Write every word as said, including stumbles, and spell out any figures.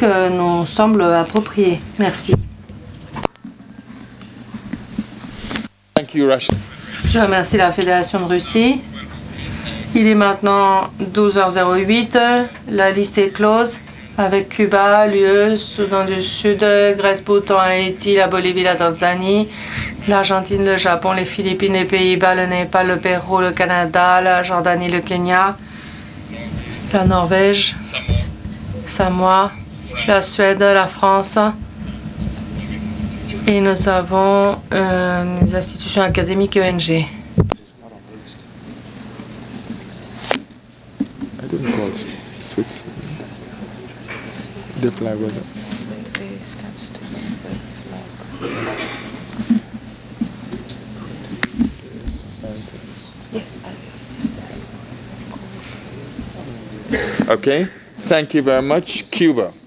politique nous semble appropriée. Merci. Thank you, Russia. Je remercie la Fédération de Russie. Il est maintenant douze heures zéro huit. La liste est close avec Cuba, l'U E, Soudan du Sud, Grèce, Bhoutan, Haïti, la Bolivie, la Tanzanie, l'Argentine, le Japon, les Philippines, les Pays-Bas, le Népal, le Pérou, le Canada, la Jordanie, le Kenya, la Norvège, Samoa, la Suède, la France. Et nous avons euh, les institutions académiques et O N G. I didn't call Switzerland. The flag was up. Yes, I Okay, thank you very much. Cuba.